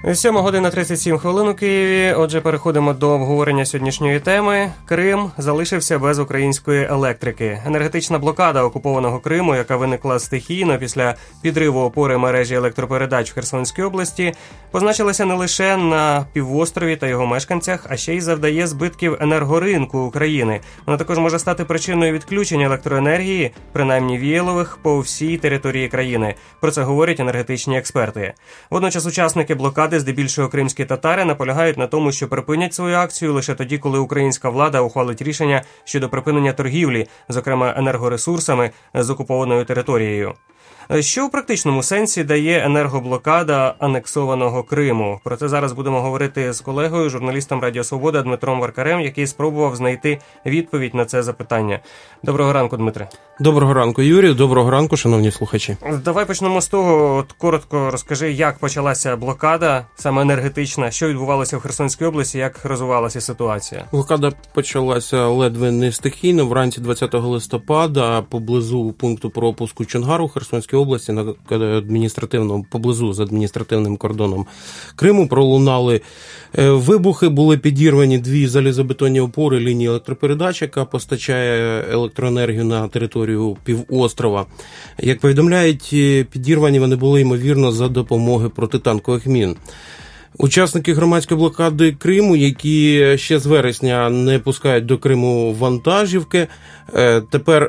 7:37 у Києві. Отже, переходимо до обговорення сьогоднішньої теми. Крим залишився без української електрики. Енергетична блокада окупованого Криму, яка виникла стихійно після підриву опори мережі електропередач в Херсонській області, позначилася не лише на півострові та його мешканцях, а ще й завдає збитків енергоринку України. Вона також може стати причиною відключення електроенергії, принаймні віялових, по всій території країни. Про це говорять енергетичні експерти. Водночас учасники блокади, здебільшого кримські татари, наполягають на тому, що припинять свою акцію лише тоді, коли українська влада ухвалить рішення щодо припинення торгівлі, зокрема енергоресурсами, з окупованою територією. Що у практичному сенсі дає енергоблокада анексованого Криму? Про це зараз будемо говорити з колегою, журналістом Радіо Свобода Дмитром Варкарем, який спробував знайти відповідь на це запитання. Доброго ранку, Дмитре. Доброго ранку, Юрію. Доброго ранку, шановні слухачі. Давай почнемо з того, коротко розкажи, як почалася блокада, саме енергетична, що відбувалося в Херсонській області, як розвивалася ситуація? Блокада почалася ледве не стихійно. Вранці 20 листопада поблизу пункту пропуску Чонгару Херсонській області, на адміністративному, поблизу з адміністративним кордоном Криму, пролунали вибухи, були підірвані дві залізобетонні опори лінії електропередач, яка постачає електроенергію на територію півострова. Як повідомляють, підірвані вони були, ймовірно, за допомогою протитанкових мін. Учасники громадської блокади Криму, які ще з вересня не пускають до Криму вантажівки, тепер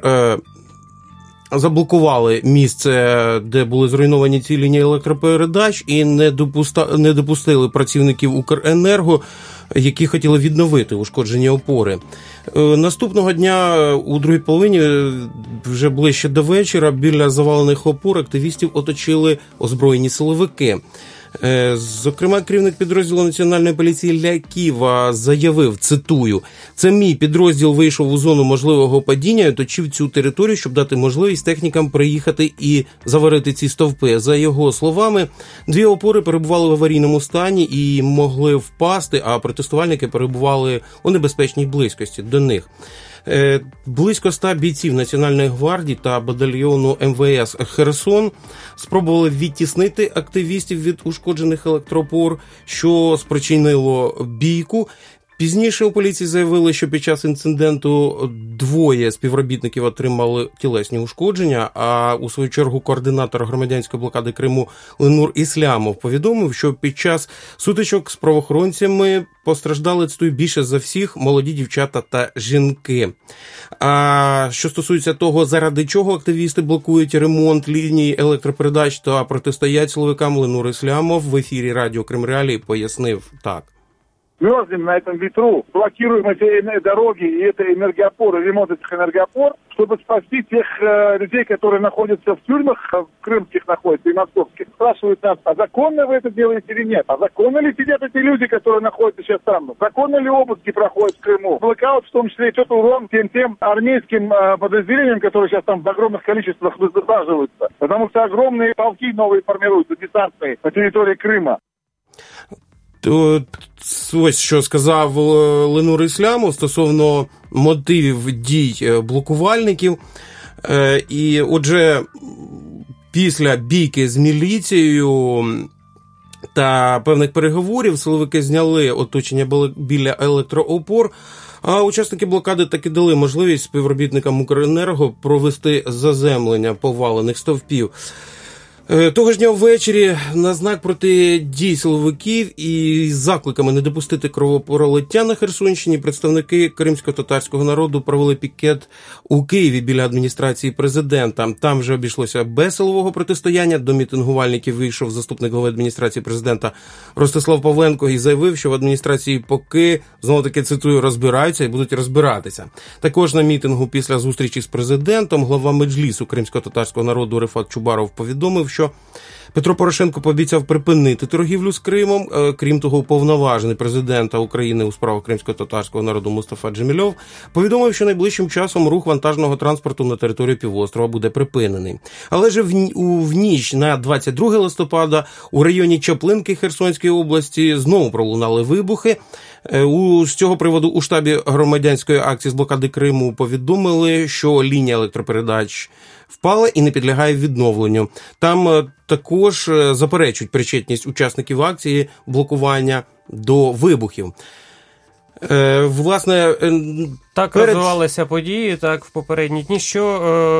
заблокували місце, де були зруйновані ці лінії електропередач, і не допустили працівників Укренерго, які хотіли відновити ушкоджені опори. Наступного дня, у другій половині, вже ближче до вечора, біля завалених опор активістів оточили озброєні силовики. Зокрема, керівник підрозділу Національної поліції Ляківа заявив, цитую, «Це мій підрозділ вийшов у зону можливого падіння і оточив цю територію, щоб дати можливість технікам приїхати і заварити ці стовпи». За його словами, дві опори перебували в аварійному стані і могли впасти, а протестувальники перебували у небезпечній близькості до них. Близько 100 бійців Національної гвардії та батальйону МВС «Херсон» спробували відтіснити активістів від ушкоджених електроопор, що спричинило бійку. Пізніше у поліції заявили, що під час інциденту двоє співробітників отримали тілесні ушкодження, а у свою чергу координатор громадянської блокади Криму Ленур Іслямов повідомив, що під час сутичок з правоохоронцями постраждали, цитую, більше за всіх молоді дівчата та жінки. А що стосується того, заради чого активісти блокують ремонт ліній електропередач та протистоять силовикам, Ленур Іслямов в ефірі Радіо Крим Реалії пояснив так. Мерзнем на этом ветру, блокируем эти дороги и это энергоопоры, ремонт этих энергоопор, чтобы спасти тех людей, которые находятся в тюрьмах, крымских находятся и московских. Спрашивают нас, а законно вы это делаете или нет? А законно ли сидят эти люди, которые находятся сейчас там? Законно ли обыски проходят в Крыму? Блокаут, в том числе, идет урон тем армейским подразделениям, которые сейчас там в огромных количествах высаживаются. Потому что огромные полки новые формируются, десантные, на территории Крыма. Ось що сказав Ленур Іслямов стосовно мотивів дій блокувальників. І отже, після бійки з міліцією та певних переговорів силовики зняли оточення біля електроопор, а учасники блокади таки дали можливість співробітникам Укренерго провести заземлення повалених стовпів. Того ж дня ввечері на знак протидій силовиків і з закликами не допустити кровопролиття на Херсонщині представники кримсько-татарського народу провели пікет у Києві біля адміністрації президента. Там вже обійшлося без силового протистояння. До мітингувальників вийшов заступник голови адміністрації президента Ростислав Павленко і заявив, що в адміністрації поки, знову-таки цитую, розбираються і будуть розбиратися. Також на мітингу після зустрічі з президентом глава Меджлісу кримсько-татарського народу Рефат Чубаров повідомив, що Петро Порошенко пообіцяв припинити торгівлю з Кримом. Крім того, уповноважений президента України у справах кримсько-татарського народу Мустафа Джемільов повідомив, що найближчим часом рух вантажного транспорту на територію півострова буде припинений. Але ж в ніч на 22 листопада у районі Чаплинки Херсонської області знову пролунали вибухи. З цього приводу у штабі громадянської акції з блокади Криму повідомили, що лінія електропередач впала і не підлягає відновленню. Там також заперечують причетність учасників акції блокування до вибухів. Власне, так розвивалися події, так, в попередні дні. Що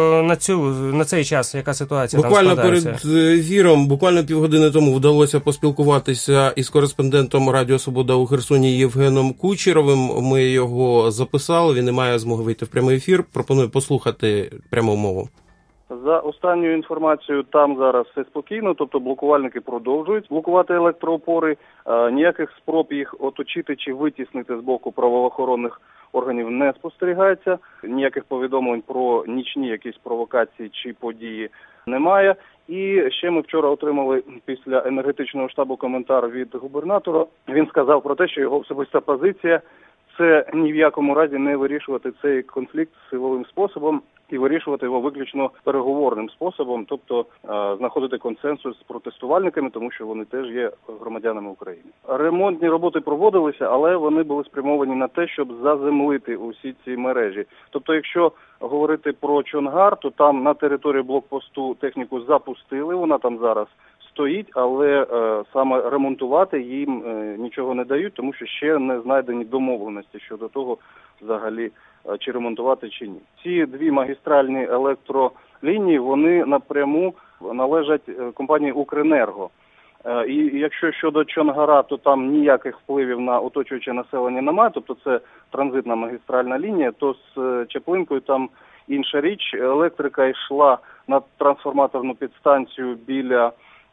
на цей час, яка ситуація буквально там складається? Перед ефіром, буквально півгодини тому вдалося поспілкуватися із кореспондентом Радіо Свобода у Херсоні Євгеном Кучеровим. Ми його записали, він не має змоги вийти в прямий ефір. Пропоную послухати пряму мову. За останньою інформацією, там зараз все спокійно, тобто блокувальники продовжують блокувати електроопори. Ніяких спроб їх оточити чи витіснити з боку правоохоронних органів не спостерігається. Ніяких повідомлень про нічні якісь провокації чи події немає. І ще ми вчора отримали після енергетичного штабу коментар від губернатора. Він сказав про те, що його особиста позиція – це ні в якому разі не вирішувати цей конфлікт силовим способом і вирішувати його виключно переговорним способом, тобто знаходити консенсус з протестувальниками, тому що вони теж є громадянами України. Ремонтні роботи проводилися, але вони були спрямовані на те, щоб заземлити усі ці мережі. Тобто, якщо говорити про Чонгар, то там на території блокпосту техніку запустили, вона там зараз стоїть, але саме ремонтувати їм нічого не дають, тому що ще не знайдені домовленості щодо того, взагалі, чи ремонтувати, чи ні. Ці дві магістральні електролінії, вони напряму належать компанії «Укренерго». І якщо щодо Чонгара, то там ніяких впливів на оточуюче населення немає, тобто це транзитна магістральна лінія, то з Чаплинкою там інша річ. Електрика йшла на трансформаторну підстанцію біля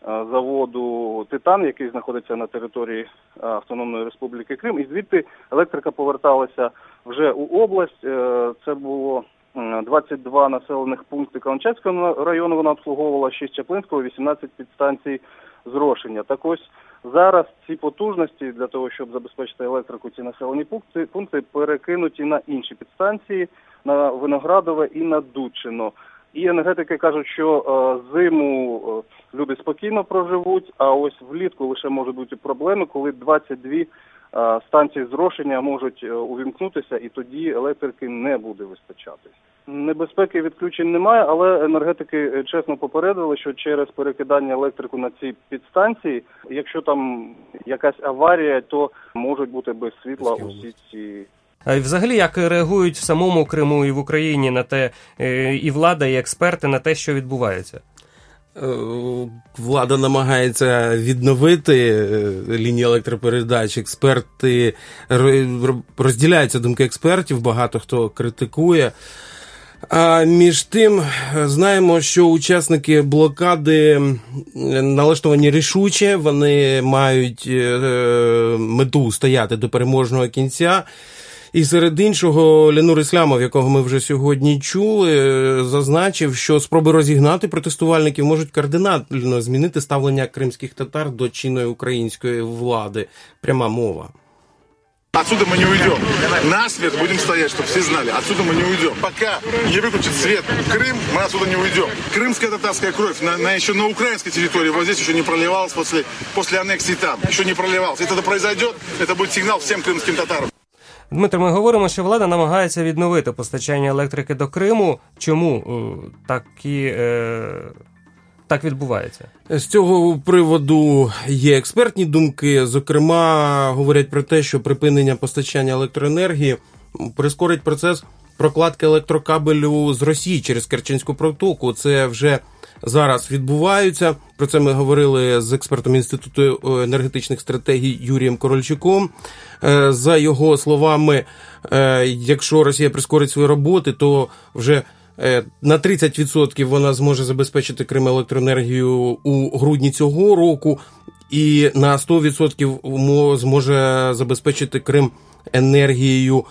заводу «Титан», який знаходиться на території Автономної Республіки Крим, і звідти електрика поверталася вже у область. Це було 22 населених пункти Каланчевського району, вона обслуговувала 6 Чаплинського, 18 підстанцій зрошення. Так ось зараз ці потужності для того, щоб забезпечити електрику, ці населені пункти перекинуті на інші підстанції, на Виноградове і на Дудчино. І енергетики кажуть, що зиму люди спокійно проживуть, а ось влітку лише можуть бути проблеми, коли 22 станції зрошення можуть увімкнутися, і тоді електрики не буде вистачати. Небезпеки відключень немає, але енергетики чесно попередили, що через перекидання електрику на ці підстанції, якщо там якась аварія, то можуть бути без світла усі ці... А взагалі, як реагують в самому Криму і в Україні на те, і влада, і експерти на те, що відбувається? Влада намагається відновити лінії електропередач. Експерти, розділяються думки експертів, багато хто критикує. А між тим, знаємо, що учасники блокади налаштовані рішуче, вони мають мету стояти до переможного кінця. І серед іншого Ленур Іслямов, якого ми вже сьогодні чули, зазначив, що спроби розігнати протестувальників можуть кардинально змінити ставлення кримських татар до чинної української влади. Пряма мова. Отсюда мы не уйдем. На свет будем стоять, чтобы все знали. Отсюда мы не уйдем. Пока не выключит свет в Крым, мы отсюда не уйдем. Крымская татарская кровь еще на украинской территории, вот здесь еще не проливалась после аннексии там. Еще не проливалась. Если это произойдет, это будет сигнал всем крымским татарам. Дмитро, ми говоримо, що влада намагається відновити постачання електрики до Криму. Чому так відбувається? З цього приводу є експертні думки. Зокрема, говорять про те, що припинення постачання електроенергії прискорить процес прокладки електрокабелю з Росії через Керченську протоку. Це вже зараз відбувається. Про це ми говорили з експертом Інституту енергетичних стратегій Юрієм Корольчуком. За його словами, якщо Росія прискорить свої роботи, то вже на 30% вона зможе забезпечити Крим електроенергію у грудні цього року, і на 100% зможе забезпечити Крим енергією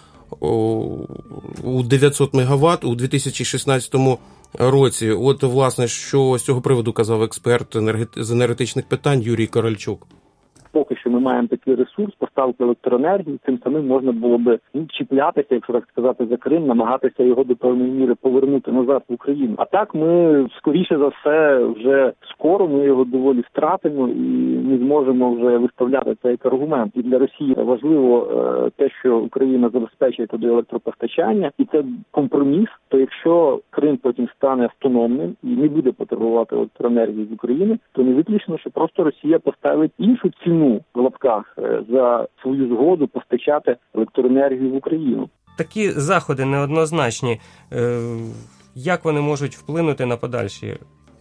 у 900 МВт у 2016 році. От, власне, що з цього приводу казав експерт з енергетичних питань Юрій Корольчук. поки що ми маємо такий ресурс поставки електроенергії, тим самим можна було би чіплятися, якщо так сказати, за Крим, намагатися його до певної міри повернути назад в Україну. А так ми, скоріше за все, вже скоро ми його доволі втратимо і не зможемо вже виставляти цей як аргумент. І для Росії важливо те, що Україна забезпечує туди електропостачання, і це компроміс. То якщо Крим потім стане автономним і не буде потребувати електроенергії з України, то не виключно, що просто Росія поставить іншу ціну в лапках за свою згоду постачати електроенергію в Україну. Такі заходи неоднозначні. Як вони можуть вплинути на подальші?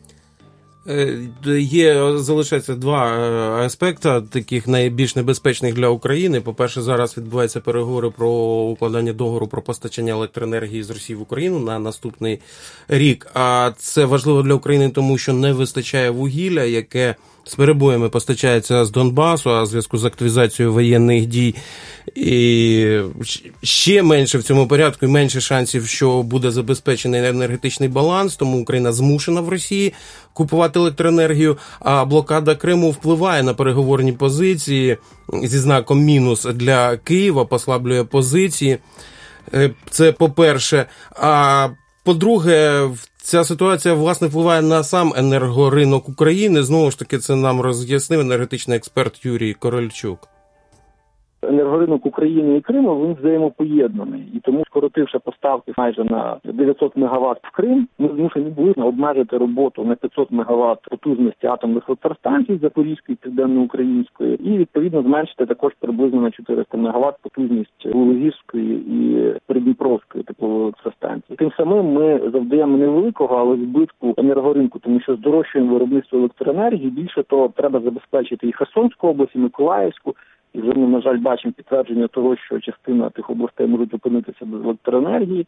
Залишається два аспекти, таких найбільш небезпечних для України. По-перше, зараз відбуваються переговори про укладання договору про постачання електроенергії з Росії в Україну на наступний рік. А це важливо для України, тому що не вистачає вугілля, яке з перебоями постачається з Донбасу, а в зв'язку з активізацією воєнних дій і ще менше в цьому порядку і менше шансів, що буде забезпечений енергетичний баланс, тому Україна змушена в Росії купувати електроенергію, а блокада Криму впливає на переговорні позиції зі знаком мінус для Києва, послаблює позиції. Це по-перше. А по-друге, ця ситуація, власне, впливає на сам енергоринок України. Знову ж таки, це нам роз'яснив енергетичний експерт Юрій Корольчук. Енергоринок України і Криму, він взаємопоєднаний. І тому, скоротивши поставки майже на 900 МВт в Крим, ми змушені були обмежити роботу на 500 МВт потужності атомних електростанцій Запорізької, Південно-Української, і, відповідно, зменшити також приблизно на 400 МВт потужність Лугівської і Придніпровської теплової електростанції. Тим самим ми завдаємо невеликого, але збитку енергоринку, тому що здорожчуємо виробництво електроенергії. Більше того, треба забезпечити і Херсонську область, і Миколаївську. І вже ми, на жаль, бачимо підтвердження того, що частина тих областей можуть опинитися без електроенергії.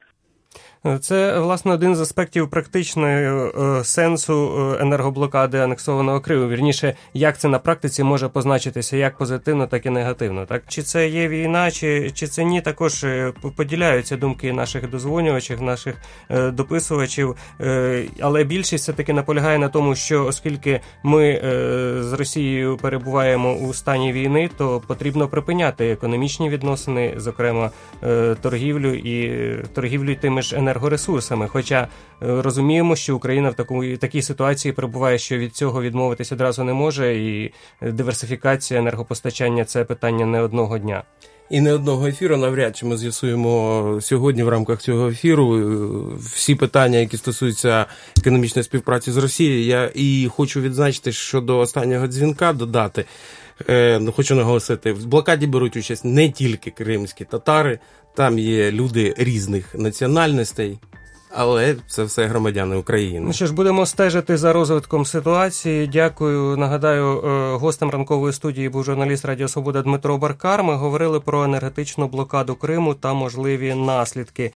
Це, власне, один з аспектів практичного сенсу енергоблокади анексованого Криму. Вірніше, як це на практиці може позначитися як позитивно, так і негативно. Так? Чи це є війна, чи це ні, також поділяються думки наших дозвонювачів, наших дописувачів. Але більшість все-таки наполягає на тому, що оскільки ми з Росією перебуваємо у стані війни, то потрібно припиняти економічні відносини, зокрема торгівлю і тими ж енергоресурсами. Хоча розуміємо, що Україна в такій ситуації перебуває, що від цього відмовитись одразу не може, і диверсифікація енергопостачання – це питання не одного дня. І не одного ефіру, навряд чи ми з'ясуємо сьогодні в рамках цього ефіру всі питання, які стосуються економічної співпраці з Росією. Я і хочу відзначити, що до останнього дзвінка додати, хочу наголосити, в блокаді беруть участь не тільки кримські татари, там є люди різних національностей, але це все громадяни України. Ну що ж, будемо стежити за розвитком ситуації. Дякую. Нагадаю, гостем ранкової студії був журналіст Радіо Свобода Дмитро Баркар. Ми говорили про енергетичну блокаду Криму та можливі наслідки.